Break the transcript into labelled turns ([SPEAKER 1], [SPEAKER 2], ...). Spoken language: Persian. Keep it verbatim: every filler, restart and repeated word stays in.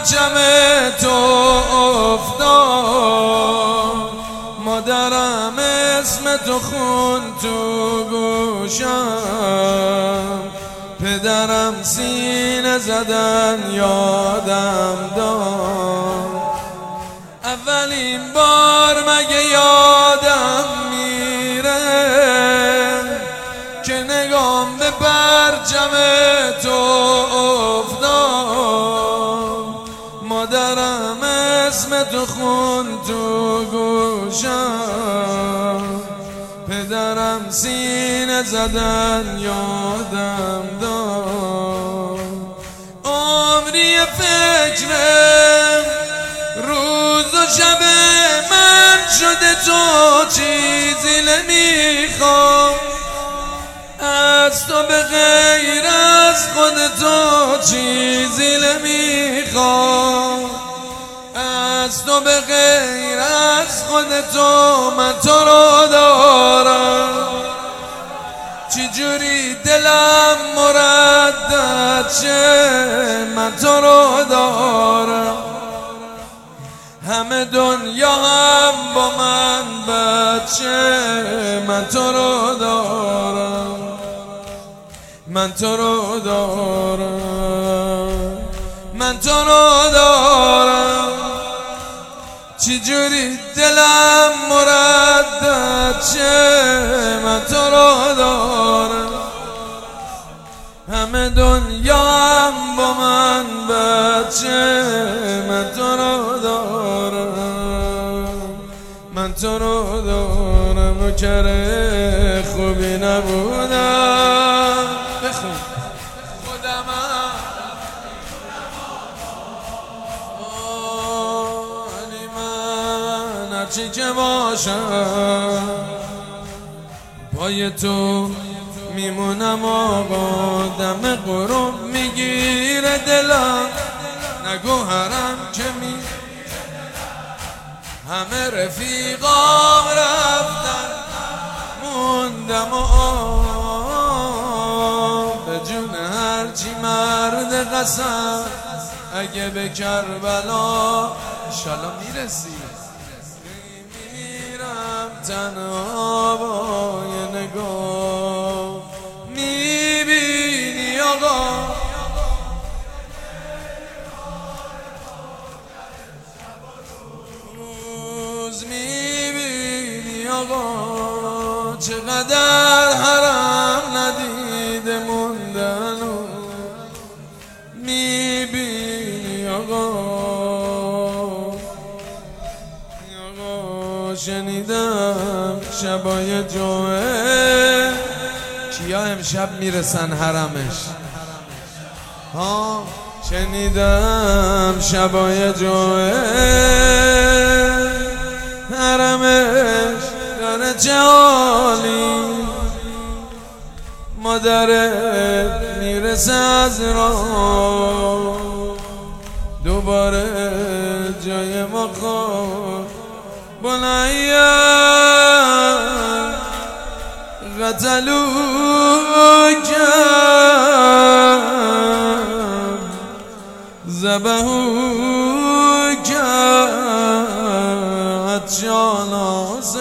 [SPEAKER 1] پرچم تو افتاد، مادرم اسم تو خون تو گوشم، پدرم سینه زدن یادم داد. اولین بار مگه یادم میره که نگام به پرچم تو افتاد، مادرم اسم تو خون تو گوشم، پدرم سینه زدن یادم داد. عمری فکر روز و شب من شده تو چیزی نمیخوام، از تو به غیر از خود تو چیزی نمیخوام، از تو به غیر از خود تو من تو رو دارم. چجوری دلم مردد شه من تو رو دارم، همه دنیا هم با من بچه من تو رو دارم، من تو رو دارم، من تو رو دارم. چجوری دلم مردد شه من تو رو دارم، همه دنیا هم با من بچه من تو رو دارم، من تو رو دارم. نوکر خوبی نبودم بخون خودم ولی من هرچی که باشم پای تو میمونم آقا. دم غروب میگیره دلم، نگو حرم که می همه رفیقام رفتن، موندم و آب به جون هرچی مرد قسم. اگه به کربلا انشالله میرسی، میرم تنها با یه نگاه، میبینی آقا روز، میبینی آقا چقدر حرم ندیده موندن، میبینی آقا. آقا شنیدم شبای جمعه کیا امشب میرسن حرمش، ها شنیدم شبای جمعه حرمش داره چه حالی، مادرت میرسه از راه، دوباره جای ما خواه بنایم قتلو کم زبهو کم عطشان آسه